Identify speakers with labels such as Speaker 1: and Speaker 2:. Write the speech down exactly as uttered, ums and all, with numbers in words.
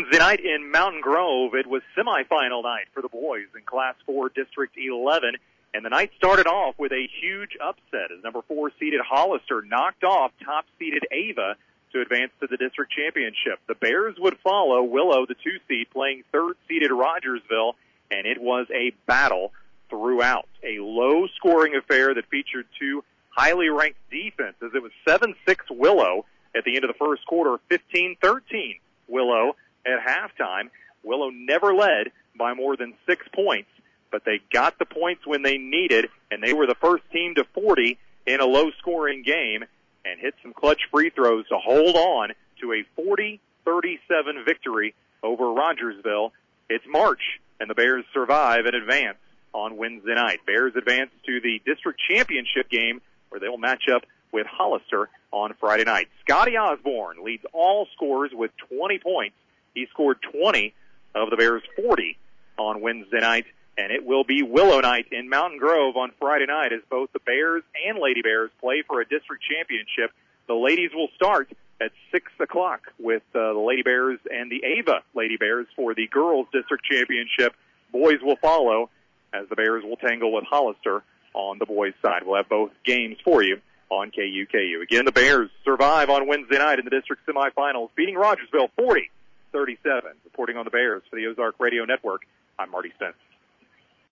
Speaker 1: Wednesday night in Mountain Grove, it was semifinal night for the boys in Class four District eleven, and the night started off with a huge upset as number four seeded Hollister knocked off top seeded Ava to advance to the district championship. The Bears would follow Willow, the two seed, playing third seeded Rogersville, and it was a battle throughout. A low scoring affair that featured two highly ranked defenses. It was seven six Willow at the end of the first quarter, fifteen thirteen Willow at halftime. Willow never led by more than six points, but they got the points when they needed, and they were the first team to forty in a low-scoring game and hit some clutch free throws to hold on to a forty thirty-seven victory over Rogersville. It's March, and the Bears survive and advance on Wednesday night. Bears advance to the district championship game where they will match up with Hollister on Friday night. Scotty Osborne leads all scorers with twenty points. He scored twenty of the Bears' forty on Wednesday night, and it will be Willow night in Mountain Grove on Friday night as both the Bears and Lady Bears play for a district championship. The ladies will start at six o'clock with uh, the Lady Bears and the Ava Lady Bears for the girls' district championship. Boys will follow as the Bears will tangle with Hollister on the boys' side. We'll have both games for you on K U K U. Again, the Bears survive on Wednesday night in the district semifinals, beating Rogersville forty thirty-seven. Reporting on the Bears for the Ozark Radio Network, I'm Marty Spence.